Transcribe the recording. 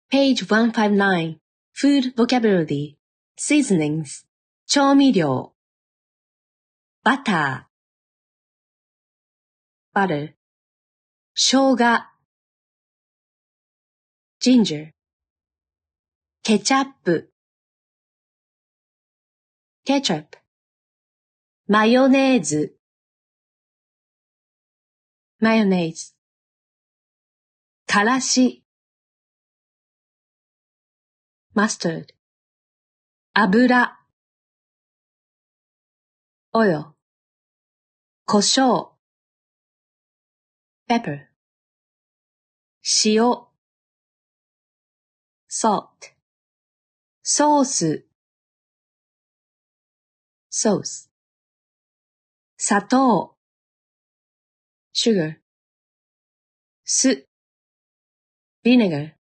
Page 159. Food vocabulary. Seasonings. 調味料。バター。butter. 生姜。ginger. ケチャップ。ketchup. マヨネーズ。mayonnaise. からし。mustard. 油。oil. 胡椒。pepper. 塩。salt. ソース。sauce. 砂糖。sugar. 酢。vinegar.